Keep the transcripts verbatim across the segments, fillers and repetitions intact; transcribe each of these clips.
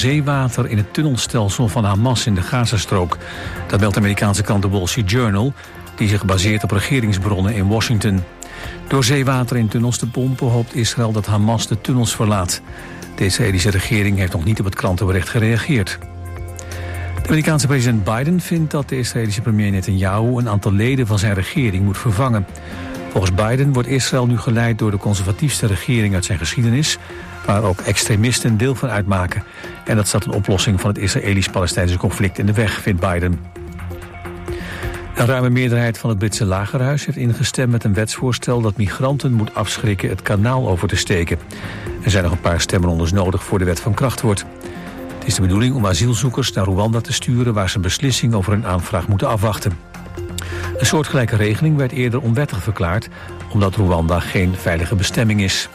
zeewater in het tunnelstelsel van Hamas in de Gazastrook. Dat meldt de Amerikaanse krant The Wall Street Journal, die zich baseert op regeringsbronnen in Washington. Door zeewater in tunnels te pompen hoopt Israël dat Hamas de tunnels verlaat. De Israëlische regering heeft nog niet op het krantenbericht gereageerd. De Amerikaanse president Biden vindt dat de Israëlische premier Netanyahu een aantal leden van zijn regering moet vervangen. Volgens Biden wordt Israël nu geleid door de conservatiefste regering uit zijn geschiedenis, waar ook extremisten deel van uitmaken. En dat staat een oplossing van het Israëlisch-Palestijnse conflict in de weg, vindt Biden. Een ruime meerderheid van het Britse lagerhuis heeft ingestemd met een wetsvoorstel dat migranten moet afschrikken het kanaal over te steken. Er zijn nog een paar stemrondes nodig voor de wet van kracht wordt. Het is de bedoeling om asielzoekers naar Rwanda te sturen waar ze een beslissing over hun aanvraag moeten afwachten. Een soortgelijke regeling werd eerder onwettig verklaard omdat Rwanda geen veilige bestemming is.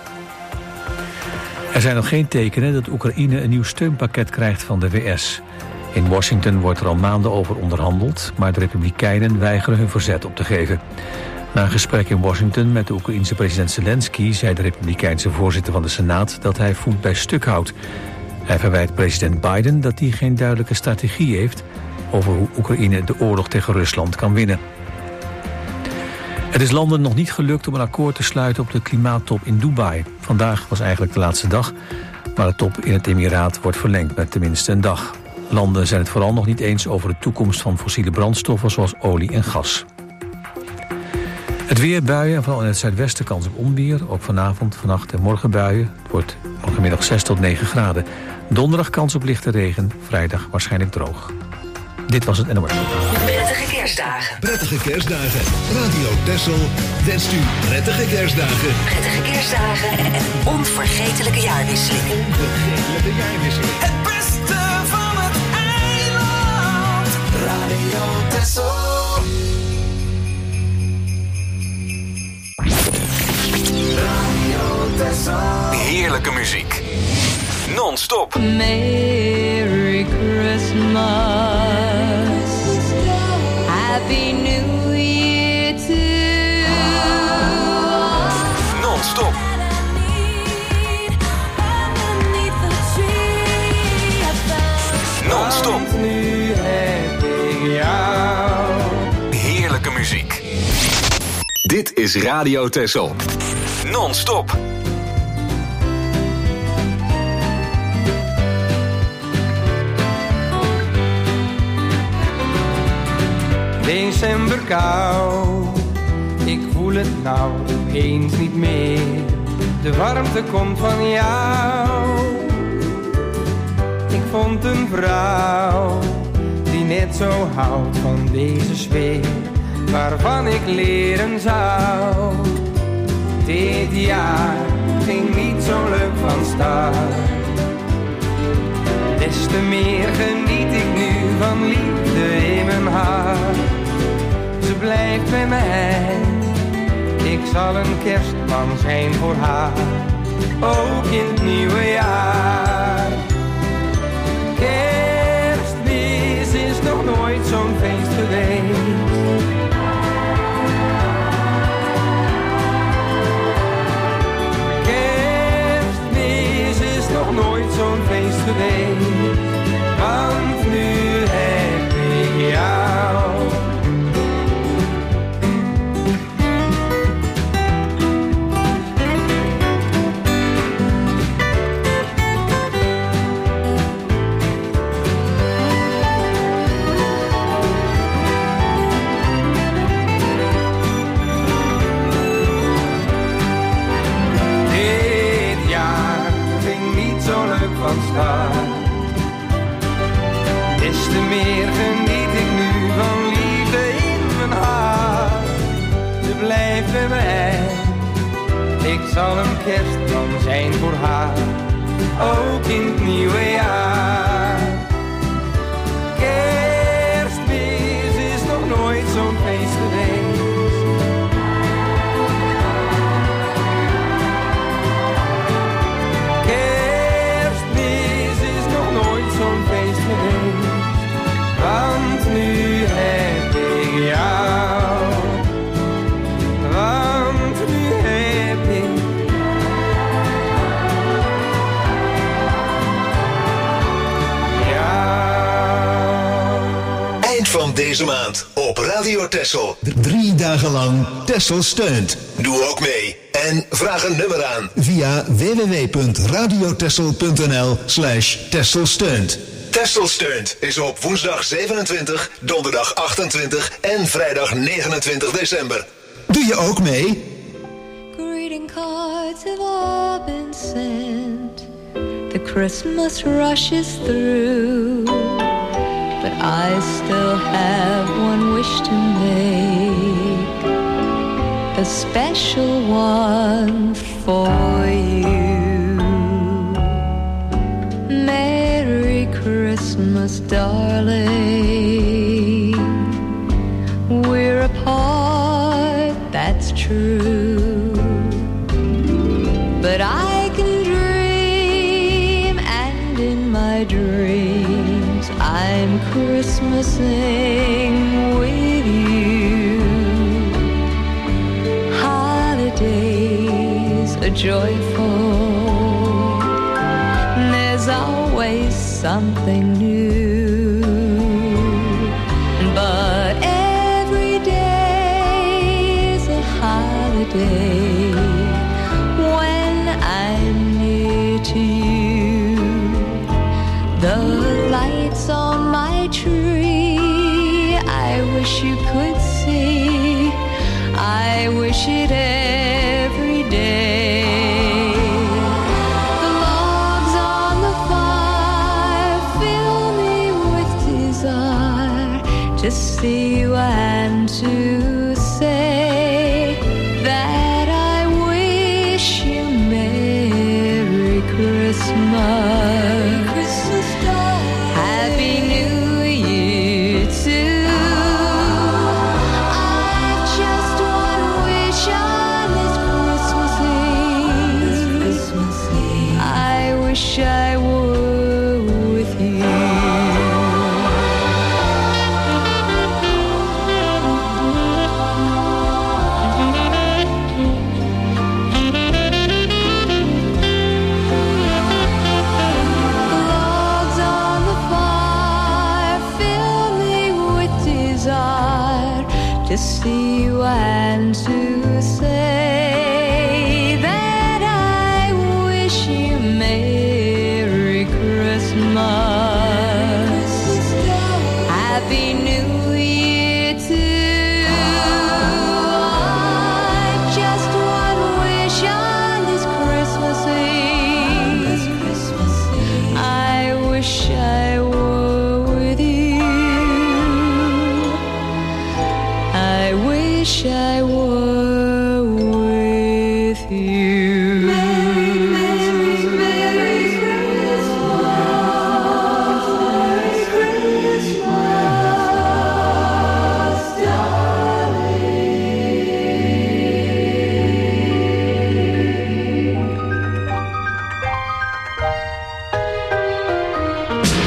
Er zijn nog geen tekenen dat Oekraïne een nieuw steunpakket krijgt van de V S. In Washington wordt er al maanden over onderhandeld, maar de Republikeinen weigeren hun verzet op te geven. Na een gesprek in Washington met de Oekraïense president Zelensky zei de Republikeinse voorzitter van de Senaat dat hij voet bij stuk houdt. Hij verwijt president Biden dat hij geen duidelijke strategie heeft over hoe Oekraïne de oorlog tegen Rusland kan winnen. Het is landen nog niet gelukt om een akkoord te sluiten op de klimaattop in Dubai. Vandaag was eigenlijk de laatste dag, maar de top in het Emiraat wordt verlengd met tenminste een dag. Landen zijn het vooral nog niet eens over de toekomst van fossiele brandstoffen zoals olie en gas. Het weer, buien en vooral in het zuidwesten kans op onweer. Ook vanavond, vannacht en morgen buien. Het wordt morgenmiddag zes tot negen graden. Donderdag kans op lichte regen, vrijdag waarschijnlijk droog. Dit was het N O S. Prettige kerstdagen. Prettige kerstdagen. Radio Texel wenst u prettige kerstdagen. Prettige kerstdagen en een onvergetelijke jaarwisseling. Onvergetelijke jaarwisseling. Het beste van het eiland. Radio Texel. Radio Texel. Heerlijke muziek. Non-stop. Merry Christmas. Happy New Year too. Non-stop. Non-stop. Nu heb ik jou. Heerlijke muziek. Dit is Radio Texel. Non-stop. December kou, ik voel het nou eens niet meer. De warmte komt van jou. Ik vond een vrouw die net zo houdt van deze sfeer, waarvan ik leren zou. Dit jaar ging niet zo leuk van start. Des te meer geniet ik nu van liefde in mijn hart. Ze blijft bij mij, ik zal een kerstman zijn voor haar, ook in het nieuwe jaar. Kerstmis is nog nooit zo'n feest geweest. Kerstmis is nog nooit zo'n feest geweest, want nu heb ik jou. Des te meer geniet ik nu van liefde in mijn hart. Ze blijft bij mij, ik zal een kerstman zijn voor haar, ook in het nieuwe jaar. Kerstmis is nog nooit zo'n feest geweest. Want nu heb ik jou. Want nu heb ik. van deze maand op Radio Texel. Drie dagen lang Texel steunt. Doe ook mee en vraag een nummer aan via w w w punt radiotexel.nl slash Texel steunt. Texel steunt is op woensdag zevenentwintig, donderdag achtentwintig en vrijdag negenentwintig december. Doe je ook mee? Greeting cards have all been sent. The Christmas rush is through. But I still have one wish to make. A special one for you. Merry Christmas, darling. We're apart, that's true. But I can dream, and in my dreams I'm Christmasing with you. Holidays are joyful. There's always something new. But every day is a holiday when I'm near to you. The lights on my tree, I wish you could see. I wish it every day. The logs on the fire fill me with desire to see you and to say that I wish you Merry Christmas. Happy New Year too. I've just one wish on this Christmas Eve. I wish I were with you. Logs on the fire fill me with desire to see you and to say that I wish you Merry Christmas. Happy New Year too. I've just one wish on this Christmas Eve. I wish I were with you. I wish I were with you. Merry, Merry, Merry Christmas. Merry Christmas, darling.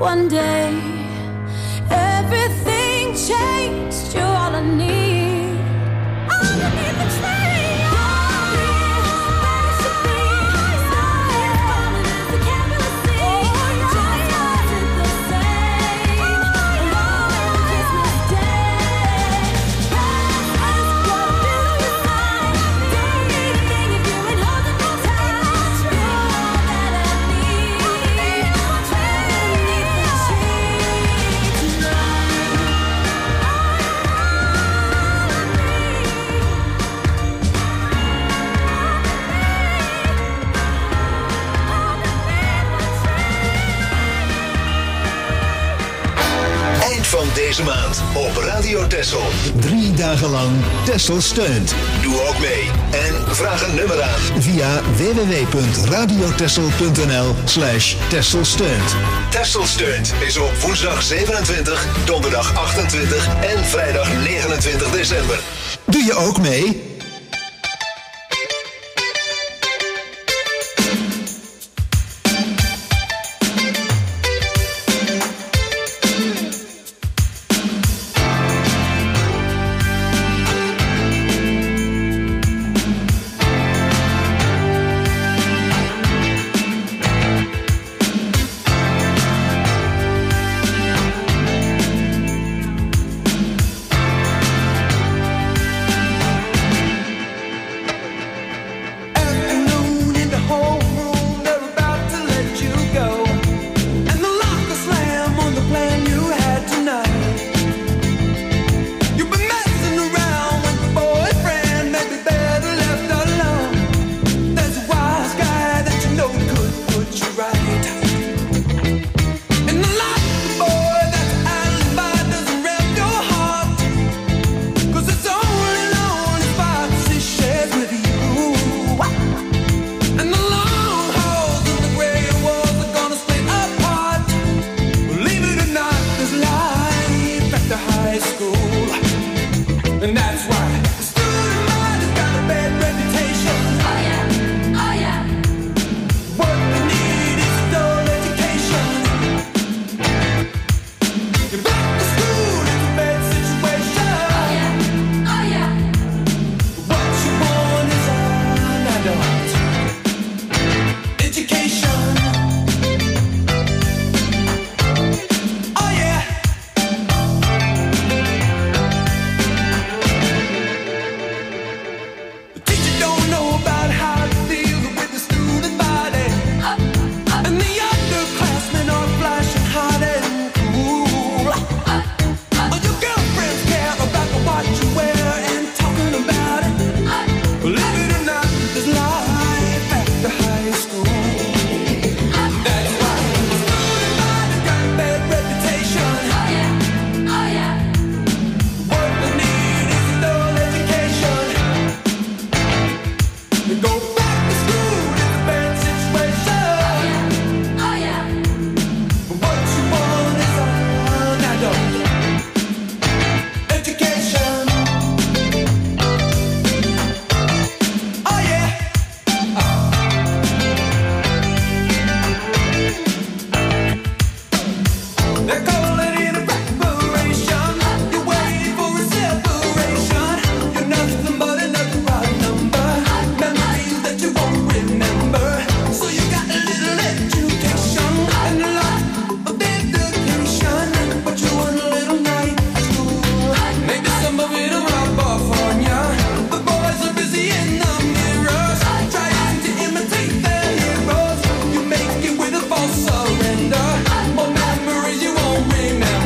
One day, everything changed. You're all I need. All I need to change. Van deze maand op Radio Texel. Drie dagen lang Texel steunt. Doe ook mee en vraag een nummer aan via w w w punt radiotexel.nl slash Texel steunt. Texel steunt is op woensdag zevenentwintig, donderdag achtentwintig en vrijdag negenentwintig december. Doe je ook mee? Remember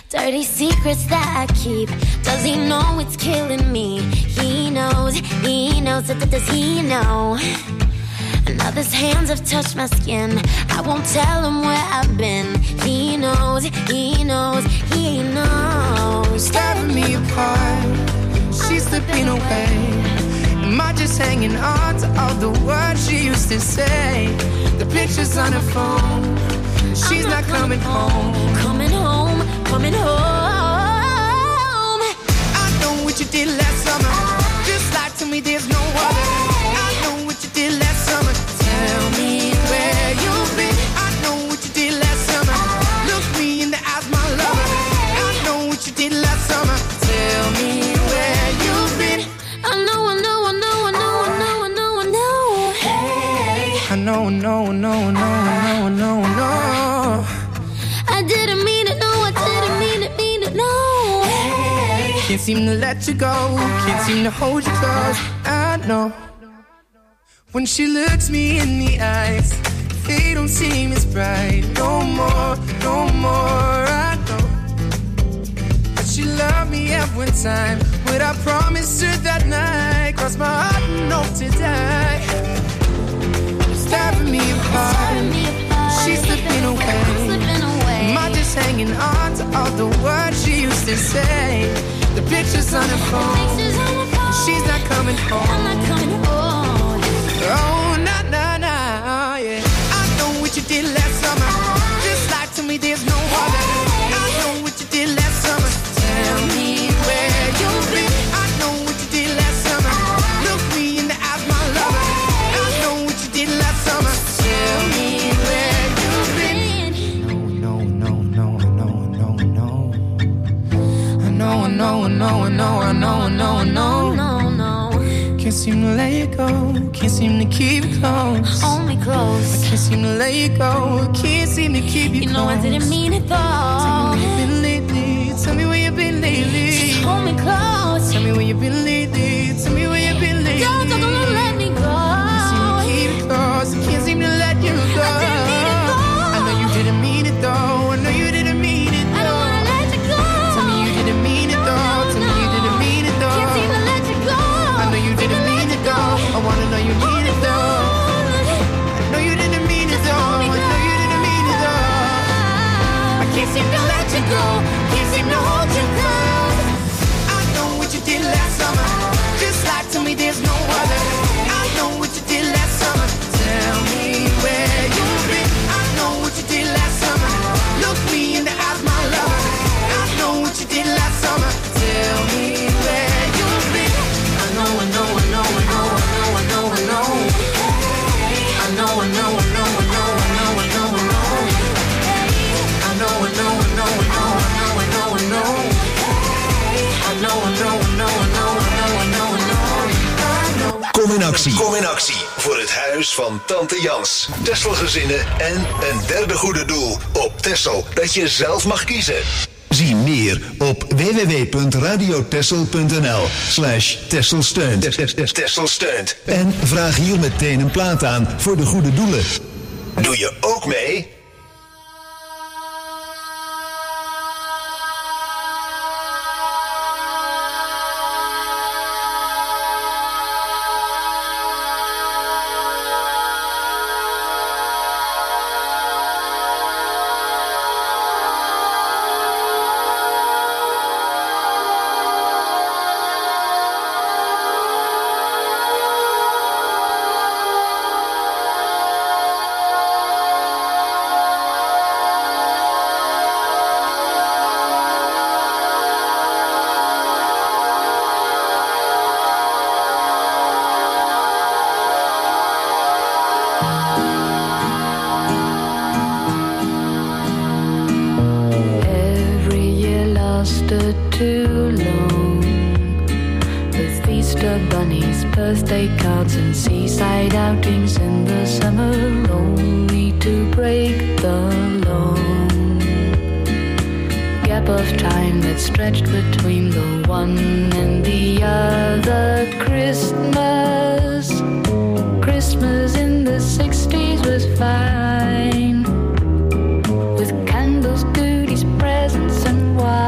Dirty secrets that I keep. Does he know it's killing me? He knows, he knows, does he know? Now his hands have touched my skin. I won't tell him where I've been. He knows, he knows, he knows. Tearing me apart, she's slipping away. Am I just hanging on to all the words she used to say? The pictures on her phone, she's not, not coming, coming home. Coming home, coming home. I know what you did last summer. Just lie to me, there's no other. I know what you did last summer. Tell me where you've been. I know what you did last summer. Look me in the eyes, my lover. I know what you did last summer. Tell me where you've been. I know, I know, I know, I know, I know, I know, I know. Hey. I know, I know, I know, I know, I know, I know, I know. I didn't mean it, no, I didn't mean it, mean it, no. Hey. Can't seem to let you go, can't seem to hold you close. I know. When she looks me in the eyes, they don't seem as bright. No more, no more, I know. But she loved me at one time. What I promised her that night, cross my heart and hope to die. It's tearing me apart, she's slipping away. Am I just hanging on to all the words she used to say? The pictures on her phone, she's not coming home. I'm not coming home. Oh, nah, nah, nah, yeah. I know what you did last summer. Just lie to me, there's no other. I know what you did last summer. Tell me where you've been. I know what you did last summer. Look me in the eyes, my lover. I know what you did last summer. Tell me where you've been. No, no, no, no, no, no, no. I know, I know, I know, I know, I know, I know, I know. No, no. Can't seem to let you go, can't seem to keep you close. Hold me close. I can't seem to let you go, can't seem to keep you, you know close. I didn't mean it though. Tell me where you've been lately, tell me where you've been lately. Just hold me close. Tell me where you've been lately, tell me where you've been lately. Don't, don't, don't let me go. Can't seem to keep you close, I can't seem to let you go. I didn't mean it though. I know you didn't mean it though, I know you didn't mean it though. I don't wanna let you go. Tell me you didn't mean it though, tell me you didn't mean it though. Can't seem to let you go. I know you didn't mean it though, I wanna know you need it though. I know you didn't mean it though, I know you didn't mean it though. I can't seem to let you go, can't seem to hold you close. I know what you did last summer, just lie to me, there's no other. I know what you did last summer, tell me where you've been. I know what you did last summer, look me in the eyes, my lover. I know what you did last summer, tell me where you've been. I know, I know, I know, I know, I know, I know, I know. I know, I know, I know, I know, I know, I know, I know. I know, I know, I know, I know, I know, I know, I know. I know, I know, I know, I know, I know, I know, I know. Kom in actie. Kom in actie voor het huis van Tante Jans. Tesselgezinnen en een derde goede doel op Texel dat je zelf mag kiezen. Zie meer op w w w punt radiotessel punt n l slash Texel steunt. Texel steunt. En vraag hier meteen een plaat aan voor de goede doelen. Doe je ook mee? Birthday cards and seaside outings in the summer, only to break the long gap of time that stretched between the one and the other Christmas. Christmas in the sixties was fine, with candles, goodies, presents and wine.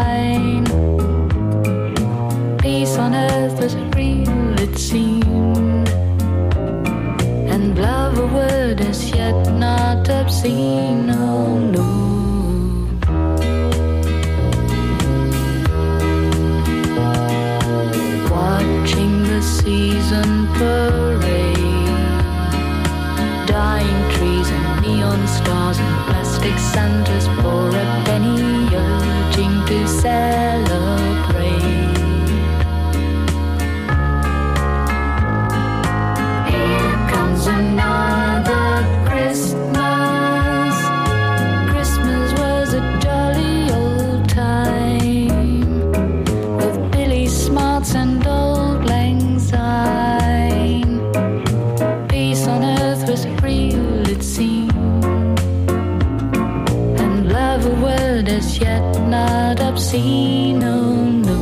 world is yet not obscene, oh no.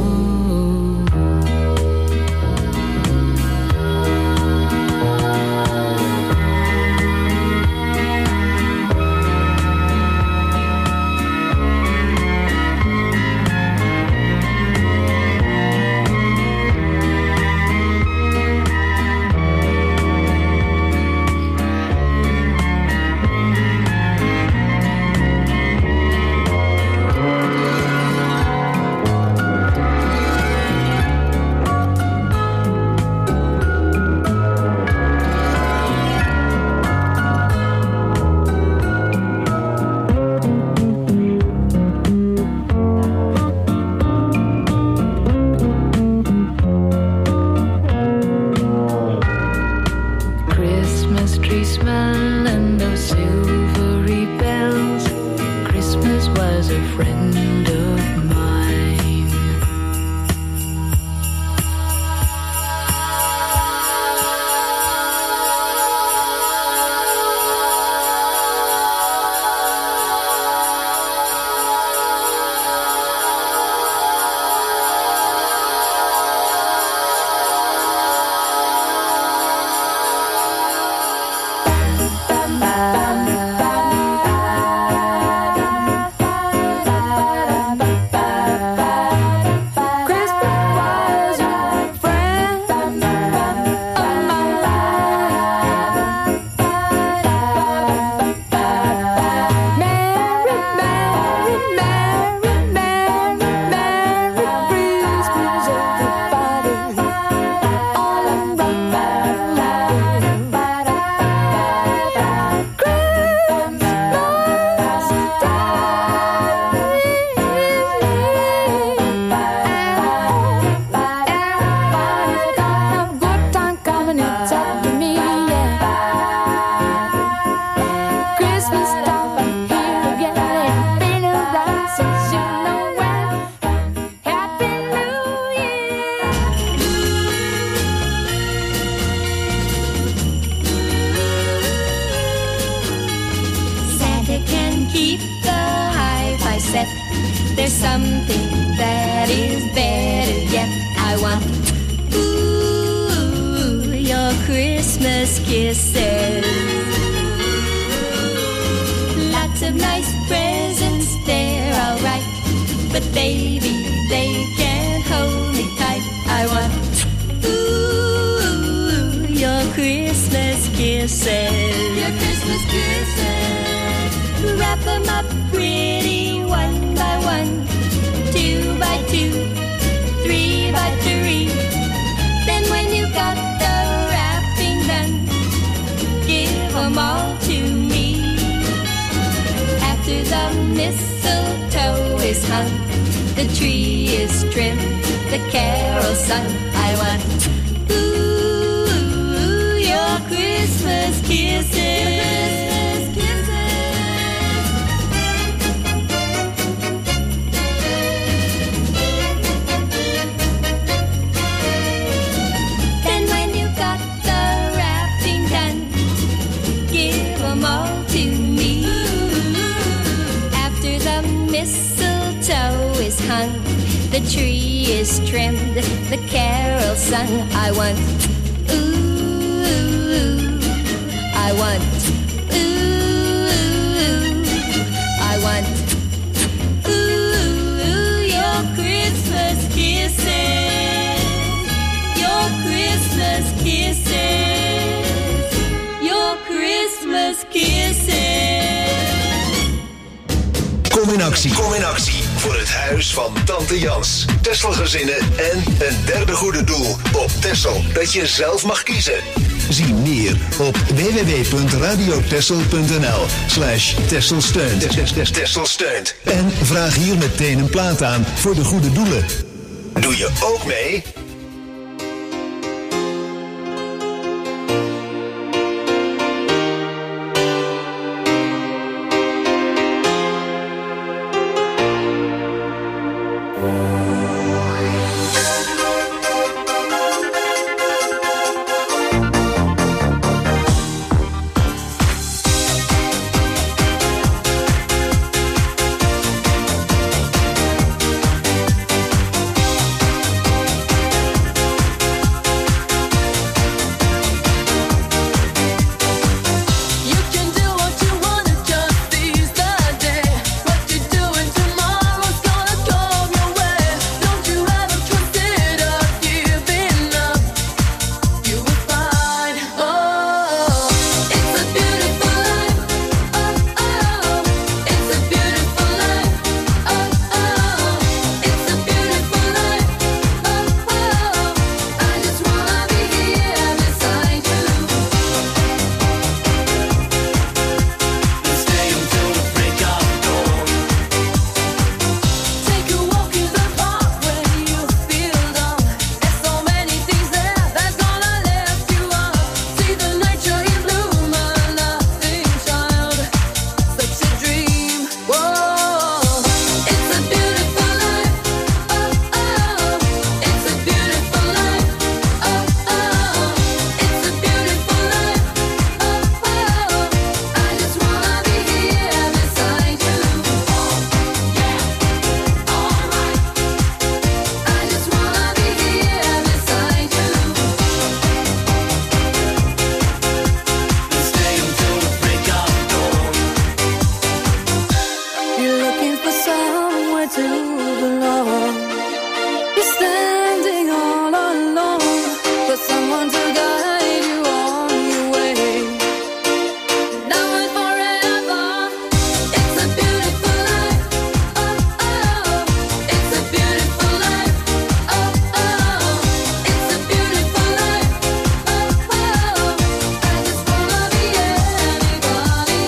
There's something that is better yet. I want, ooh, your Christmas kisses. Lots of nice presents, they're alright, but baby, they can't hold me tight. I want, ooh, your Christmas kisses. Your Christmas kisses. Wrap them up pretty one by one, two by two, three by three. Then when you got the wrapping done, give them all to me. After the mistletoe is hung, the tree is trimmed, the carol sung. I want, ooh, your Christmas kisses. All to me. After the mistletoe is hung, the tree is trimmed, the carol sung. I want, ooh, I want, ooh, I want, ooh, your Christmas kisses, your Christmas kisses, your Christmas kisses. Kom in actie. Kom in actie voor het huis van Tante Jans. Tesselgezinnen en een derde goede doel op Texel dat je zelf mag kiezen. Zie meer op w w w punt radiotexel punt n l slash Tesselsteunt. Tesselsteunt. En vraag hier meteen een plaat aan voor de goede doelen. Doe je ook mee? for somewhere to belong. You're standing all alone, for someone to guide you on your way. Now and forever, it's a beautiful life. Oh, oh, it's a beautiful life. Oh, oh, it's a beautiful life. Oh, oh, I just wanna be anybody.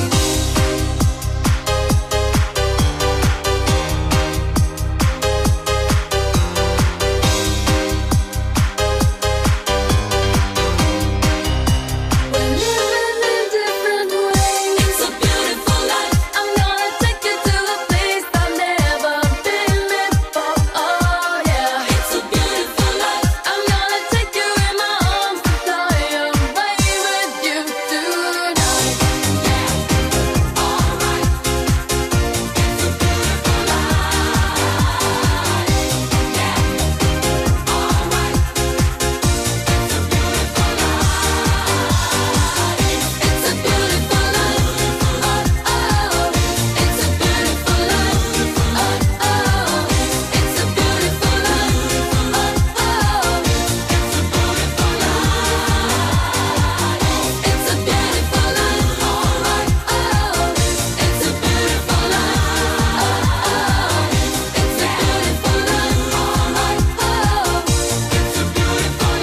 We're living in different ways. It's a beautiful life. I'm gonna take you to a place I've never been before. Oh yeah, it's a beautiful life. I'm gonna take you in my arms to fly away with you tonight. Yeah, alright. It's a beautiful life. Yeah, alright. It's a beautiful life. It's a beautiful life. Oh, oh, it's a beautiful life. Oh, oh, it's a beautiful life. Oh, oh, it's a beautiful life. It's a beautiful life. Alright. Oh, it's a beautiful life. Oh, oh, it's a beautiful life. Alright. Oh, it's a beautiful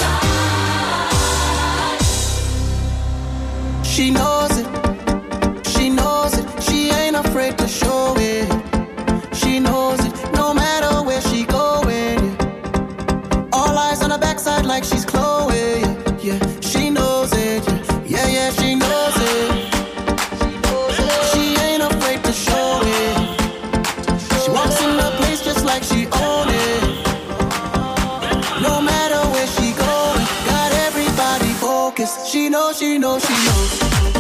life. She knows it, she knows it, she ain't afraid to show it. She knows it, no matter where she going. Yeah. All eyes on her backside like she's Chloe. Yeah, yeah. She knows it, yeah, yeah, yeah, she knows it. She ain't afraid to show it. She walks in the place just like she own it. No matter where she going, got everybody focused. She knows, she knows, she knows.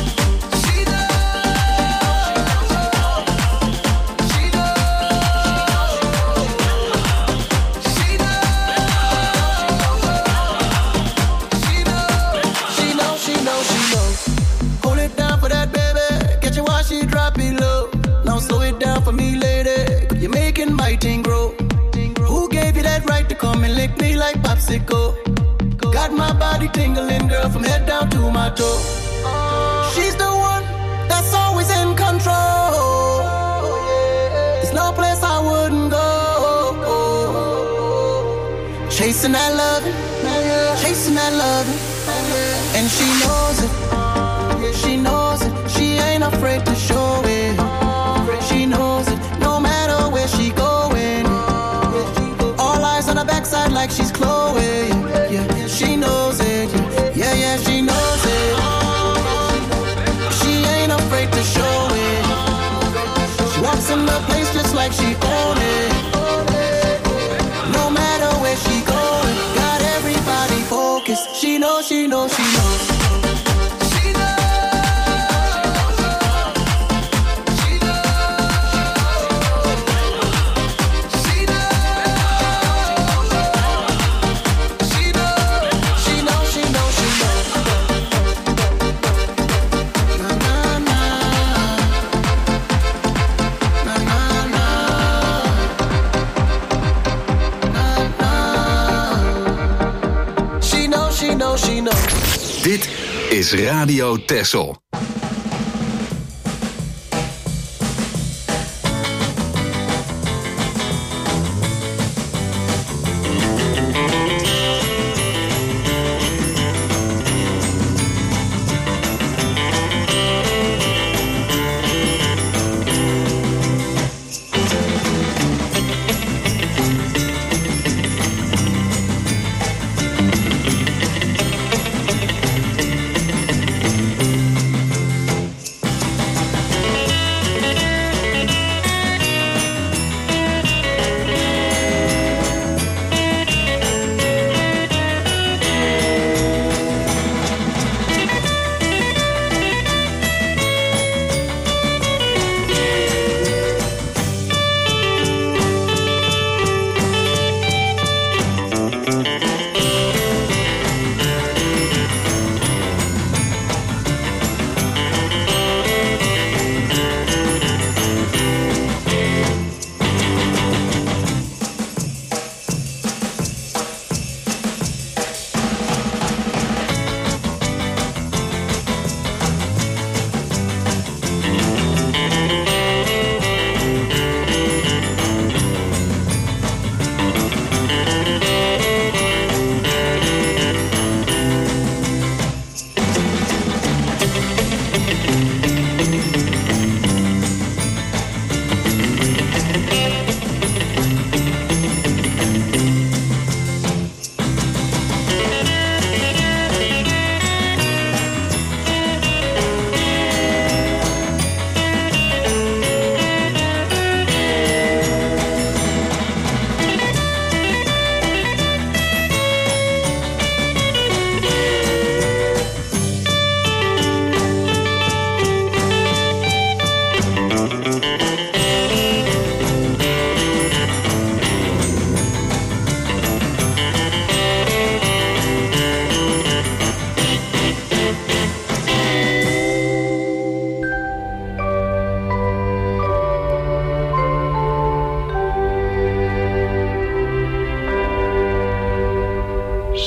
She knows, she knows, she knows. Hold it down for that baby. Catch you while she drop it low. Now slow it down for me, lady. You're making my thing grow. Who gave you that right to come and lick me like popsicle? Got my body tingling, girl, from head down to my toe. She's the one that's always in control. There's no place I wouldn't go. Chasing that loving, chasing that loving. And she knows it, she knows it. She ain't afraid to show it. She knows it, no matter where she going. All eyes on her backside like she's Chloe. Yeah, she knows it. Yeah, yeah, she knows it. She ain't afraid to show it. She walks in the place just like she own it. No matter where she going, got everybody focused. She knows, she knows, she knows. Dit is Radio Texel.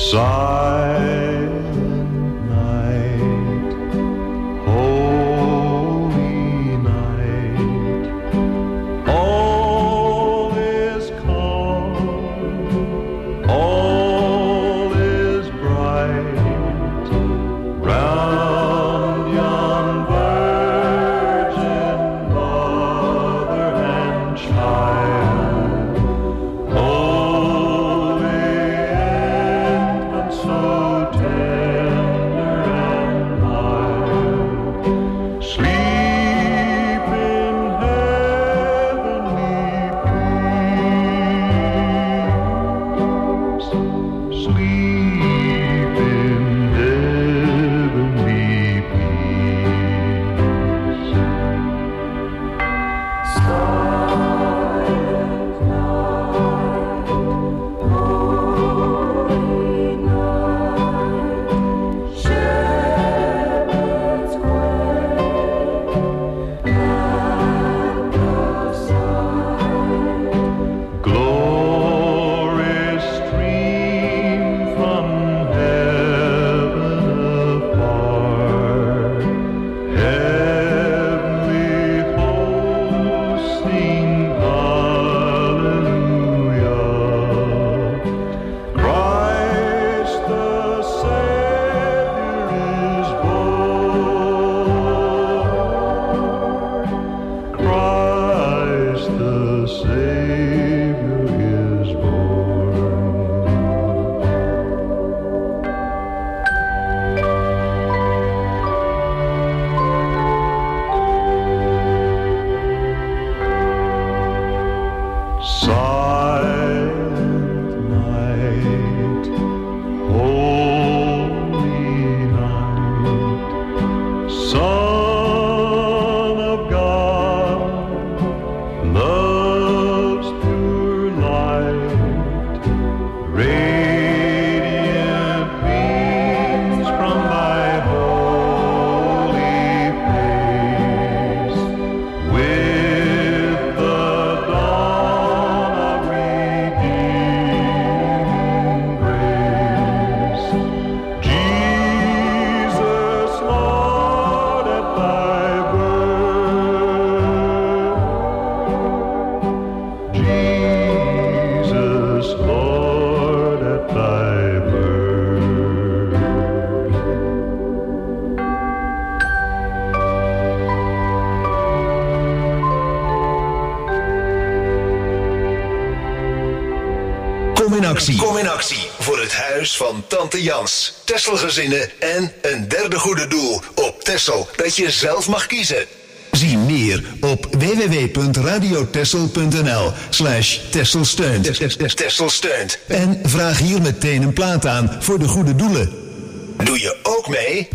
Kom in actie voor het huis van Tante Jans, Tesselgezinnen en een derde goede doel op Texel dat je zelf mag kiezen. Zie meer op w w w punt radiotessel punt n l slash tesselsteunt. Tesselsteunt. En vraag hier meteen een plaat aan voor de goede doelen. Doe je ook mee?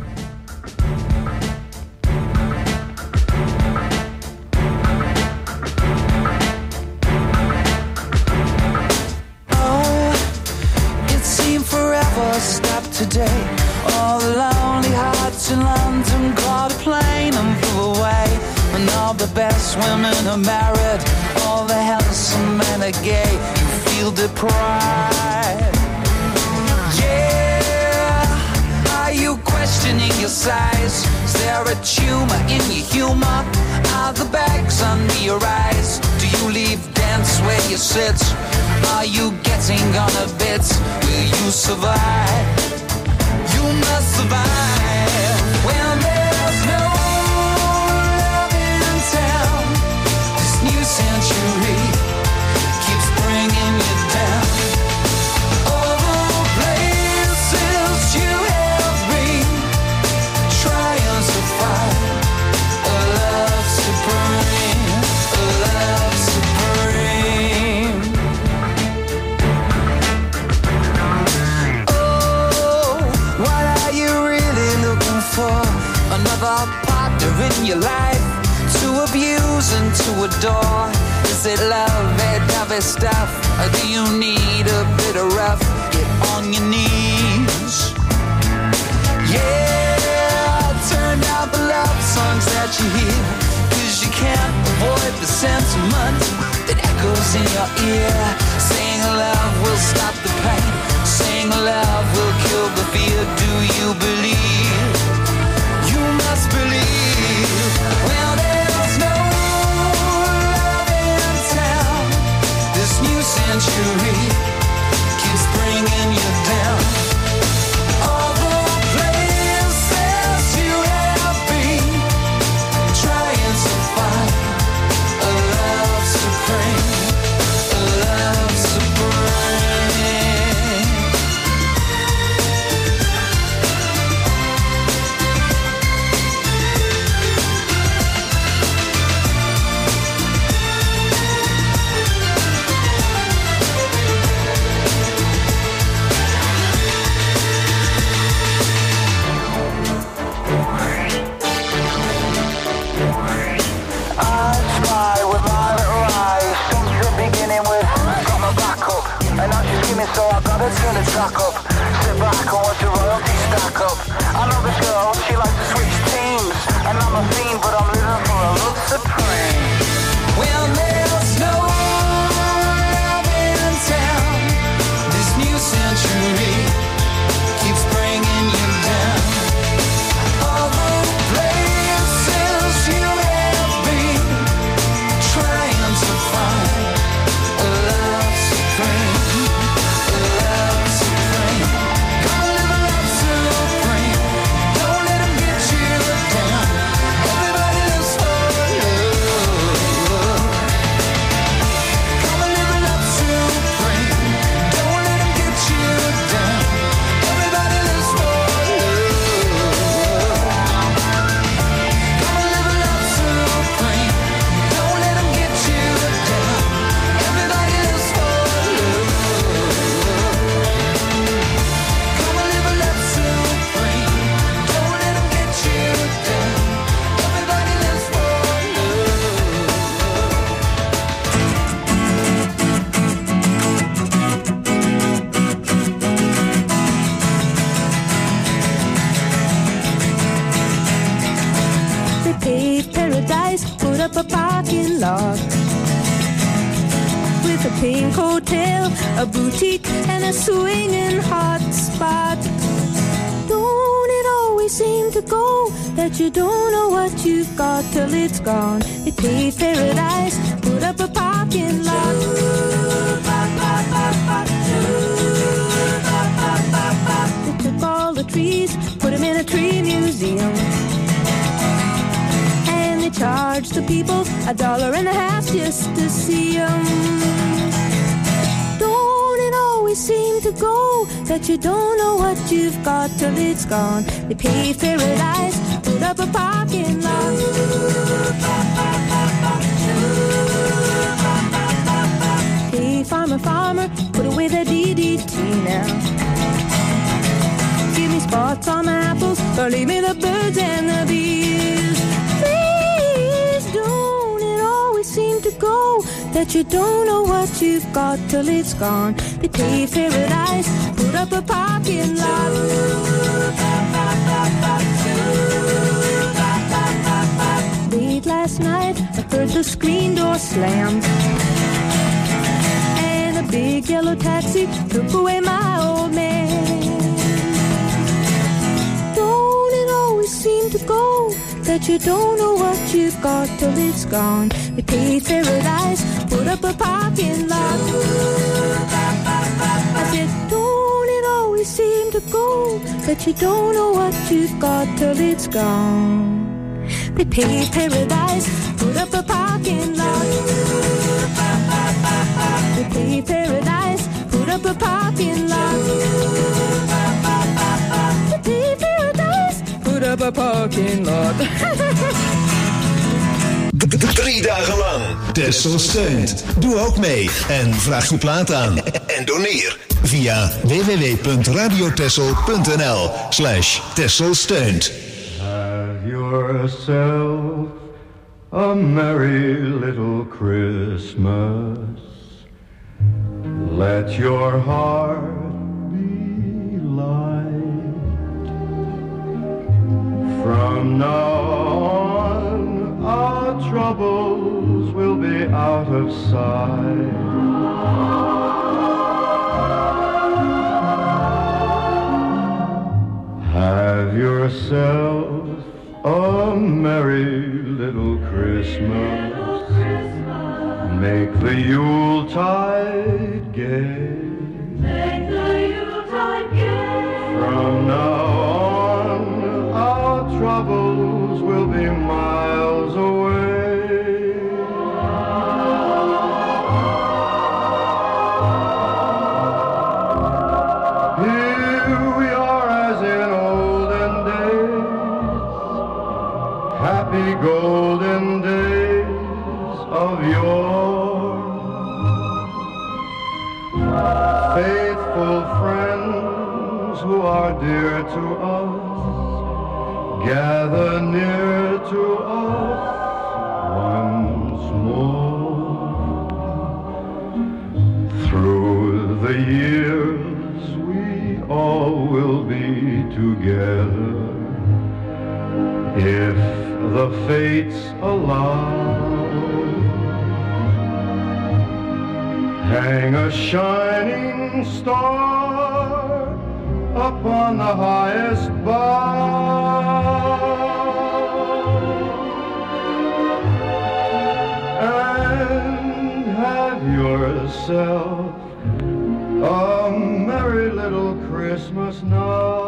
Today, all the lonely hearts in London caught a plane and flew away. And all the best women are married, all the handsome men are gay. You feel deprived. Yeah, are you questioning your size? Is there a tumor in your humor? Are the bags under your eyes? Do you leave dance where you sit? Are you getting on a bit? Will you survive? You must survive when there's no love in town. This new century keeps bringing you down. All the places you have been, trying to find a love supreme, a love supreme. Another partner in your life to abuse and to adore. Is it lovey-dovey stuff, or do you need a bit of rough? Get on your knees. Yeah, turn down the love songs that you hear, 'cause you can't avoid the sentiment that echoes in your ear. Saying love will stop the pain, saying dream of love will kill the fear. Do you believe? You must believe. Well, there's no love in town. This new century keeps bringing you down. All the places you have been, trying to find a love supreme, a love supreme. So I gotta turn the track up. Sit back and watch the royalty stack up. I know this girl, she likes to switch teams. And I'm a fiend, but I'm living for a love supreme. Well, there's no love in town. This new century keeps bringing you down. All the places you have been, trying to find a love supreme. Up a parking lot with a pink hotel, a boutique, and a swinging hot spot. Don't it always seem to go that you don't know what you've got till it's gone? They paved paradise, put up a parking lot. They took all the trees, put them in a tree museum. Charge the people a dollar and a half just to see them. Don't it always seem to go that you don't know what you've got till it's gone? They paved paradise, put up a parking lot. Hey, farmer, farmer, put away the D D T now. Give me spots on my apples, or leave me the birds and the bees. Seem to go that you don't know what you've got till it's gone. They paved paradise, put up a parking lot. Late last night, I heard the screen door slam, and a big yellow taxi took away my old man. Don't it always seem to go that you don't know what you've got till it's gone? They paved paradise, put up a parking lot. I said, don't it always seem to go that you don't know what you've got till it's gone? They paved paradise, put up a parking lot. They paved paradise, put up a parking lot. They paved paradise, put up a parking lot. Drie dagen lang. Texel steunt. Doe ook mee en vraag je plaat aan. En doneer via www.radiotexel.nl slash Texel steunt. Have yourself a merry little Christmas. Let your heart be light. From now on, our troubles will be out of sight. yourself a merry little Christmas. Make the Yuletide gay. Make the Yuletide gay. From now on, our troubles will be miles away. Here we are as in olden days, happy golden days of yore. Faithful friends who are dear to us, gather near to us once more. Through the years we all will be together, if the fates allow. Hang a shining star upon the highest bough, and have yourself a merry little Christmas now.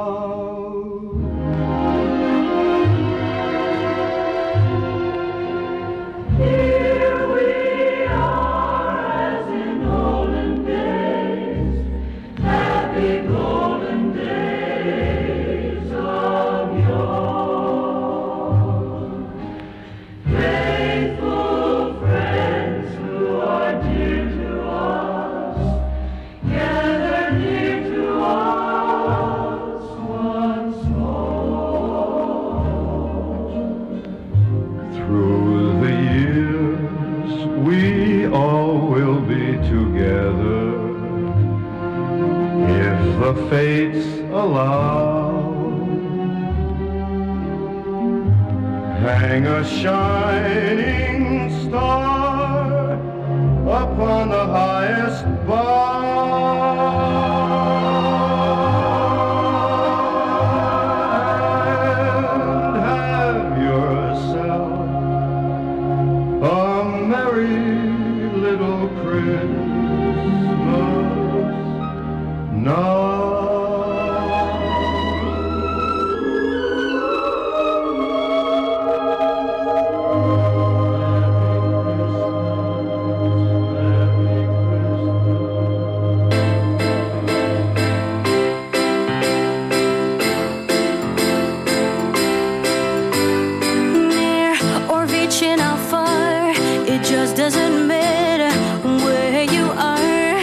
Here we are as in olden days, happy golden days of yore. Faithful friends who are dear to us, gather near to us once more. Through the years we all will be together, if the fates allow. Hang a shining star upon the highest bough, and have yourself a merry little Christmas now. Near or reaching out far, it just doesn't matter where you are.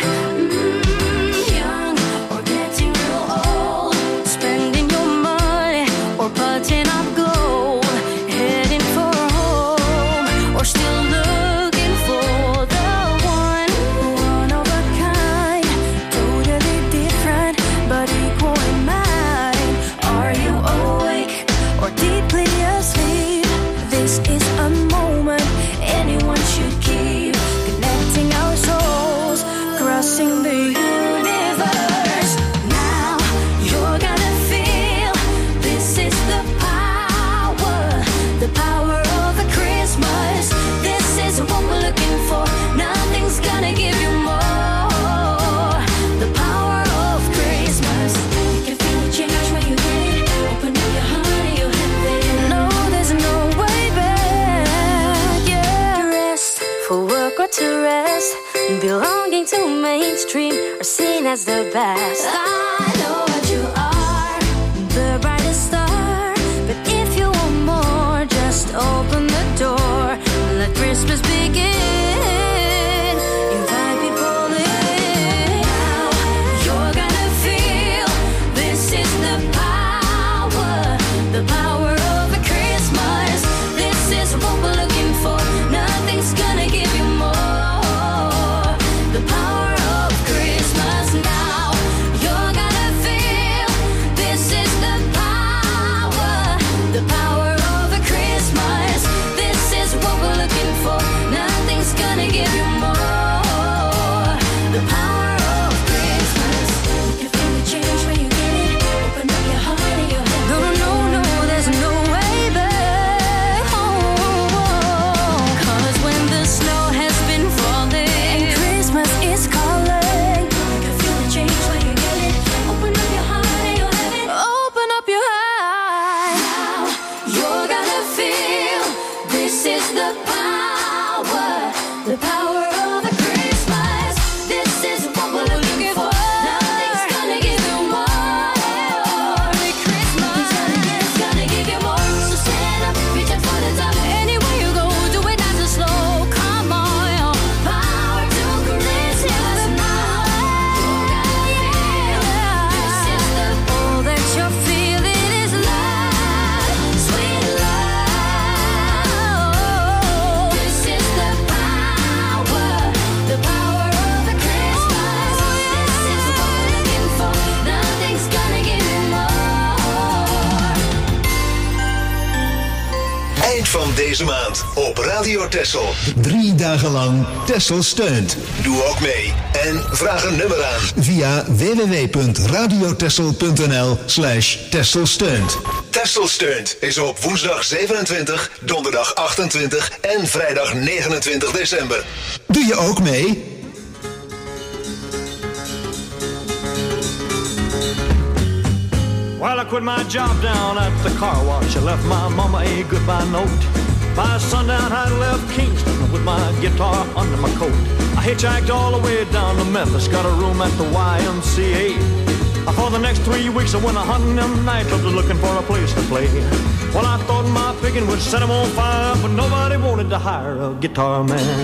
Mm, young or getting real old, spending your money or putting up gold, heading for home or still looking for the one, one of a kind, totally different but equal in mind. Are you awake or deeply asleep? This is a moment anyone should keep, connecting our souls, crossing the universe. Now you're gonna feel this is the power, the power of a Christmas. This is what we're looking for. Nothing's gonna give you more. The power of Christmas. You can feel the change when you get it. Open up your heart and you have it. No, there's no way back. Yeah, rest for work or to rest, belonging to mainstream or seen as the best. I know what you are, the brightest star, but if you want more, just open the door. Let Christmas begin. Invite people in. Now you're gonna feel this is the power, the power of a Christmas. This is what we're looking for. Nothing's gonna give you more. The power of Christmas. Now you're gonna feel deze maand op Radio Texel. Drie dagen lang Texel steunt. Doe ook mee en vraag een nummer aan via www.radiotexel.nl slash Texel steunt. Texel steunt is op woensdag zevenentwintig, donderdag achtentwintig en vrijdag negenentwintig december. Doe je ook mee? Well, I quit my job down at the car wash. I left my mama a goodbye note. By sundown, I left Kingston with my guitar under my coat. I hitchhiked all the way down to Memphis, got a room at the Y M C A. For the next three weeks, I went a hunting them nightclubs looking for a place to play. Well, I thought my picking would set them on fire, but nobody wanted to hire a guitar man.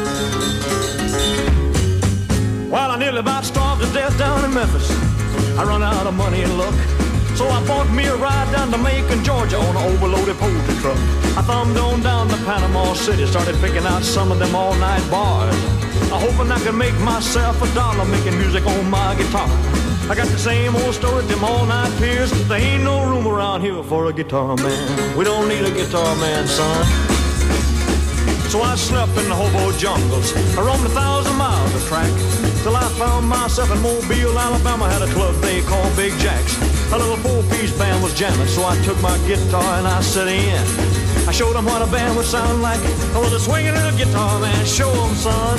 Well, I nearly about starved to death down in Memphis. I run out of money and luck. So I bought me a ride down to Macon, Georgia on an overloaded poultry truck. I thumbed on down to Panama City, started picking out some of them all-night bars. I hoping I could make myself a dollar making music on my guitar. I got the same old story, them all-night peers. There ain't no room around here for a guitar man. We don't need a guitar man, son. So I slept in the hobo jungles. I roamed a thousand miles of track till I found myself in Mobile, Alabama. Had a club they called Big Jack's. A little four-piece band was jamming, so I took my guitar and I set in. I showed them what a band would sound like. I was a swinging little guitar man. Show them, son.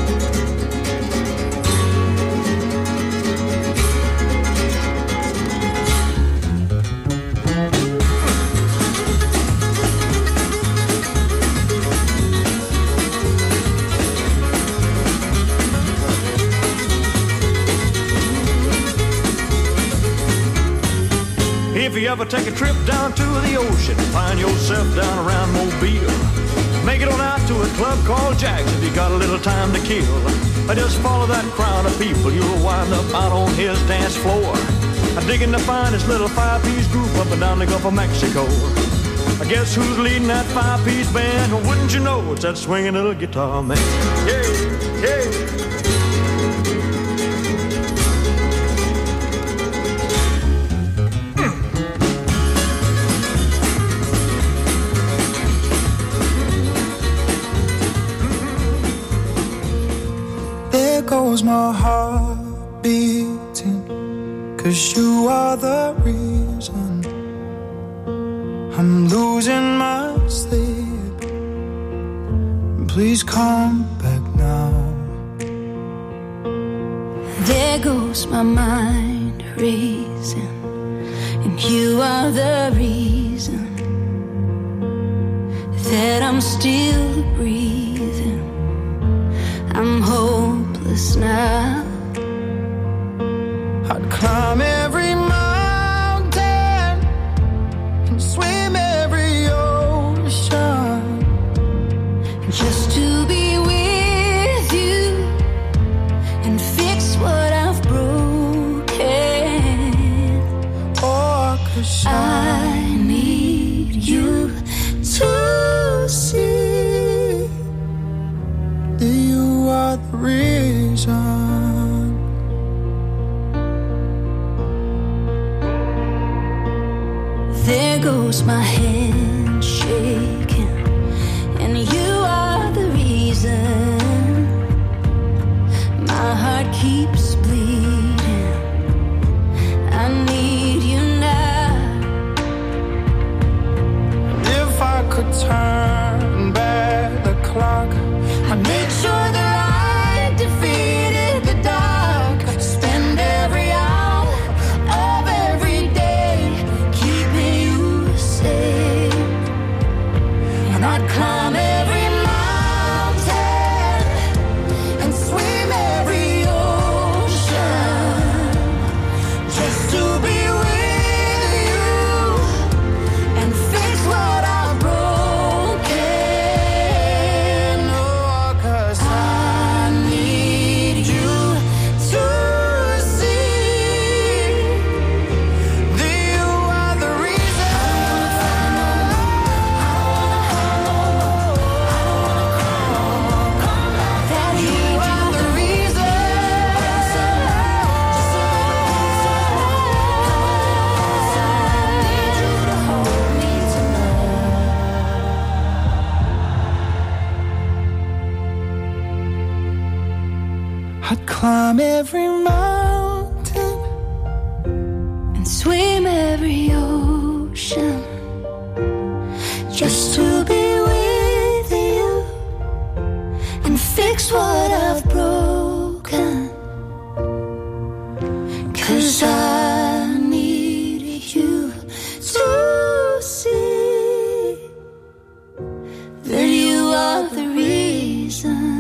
If you ever take a trip down to the ocean, find yourself down around Mobile, make it on out to a club called Jack's if you got a little time to kill. I just follow that crowd of people, you'll wind up out on his dance floor. I'm digging to find this little five-piece group up and down the Gulf of Mexico. I guess who's leading that five-piece band? Well, wouldn't you know it's that swinging little guitar man? Yeah, yeah. Goes my heart beating, 'cause you are the reason I'm losing my sleep. Please come back now. There goes my mind racing, and you are the reason that I'm still breathing. I'm hopeless now. I'd climb every mountain and swim every ocean just to be with you and fix what I've broken. Oh, 'cause I need you to see that you are the reason. There goes my hand shaking, and you are the reason my heart keeps bleeding. I need you now. If I could turn back the clock, I'd make sure that I defeated the dark. Spend every hour of every day keeping you safe, and I'd climb every mountain and swim every ocean I'd climb every mountain and swim every ocean just to be with you and fix what I've broken. 'Cause I need you to see that you are the reason.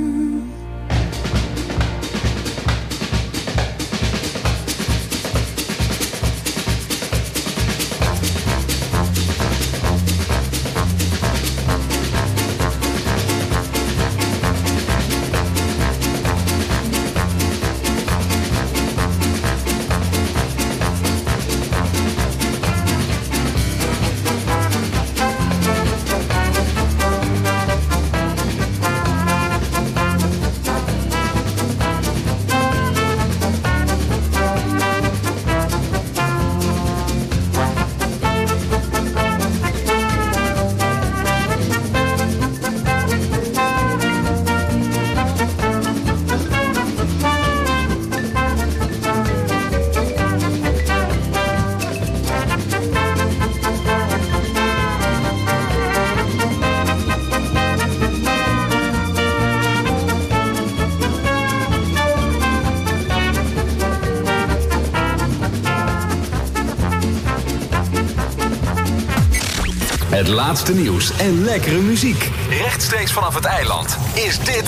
Het laatste nieuws en lekkere muziek. Rechtstreeks vanaf het eiland is dit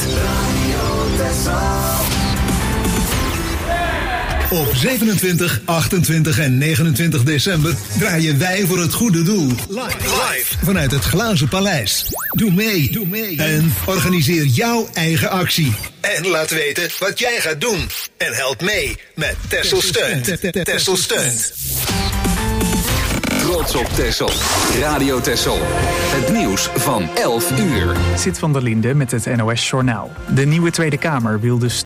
Op zevenentwintig, achtentwintig en negenentwintig december draaien wij voor het goede doel. Live, live vanuit het Glazen Paleis. Doe mee, doe mee en organiseer jouw eigen actie. En laat weten wat jij gaat doen. En help mee met Texel Steunt. Texel Steunt. Trots op Texel. Radio Texel. Het nieuws van elf uur. Zit van der Linde met het N O S Journaal. De nieuwe Tweede Kamer wil dus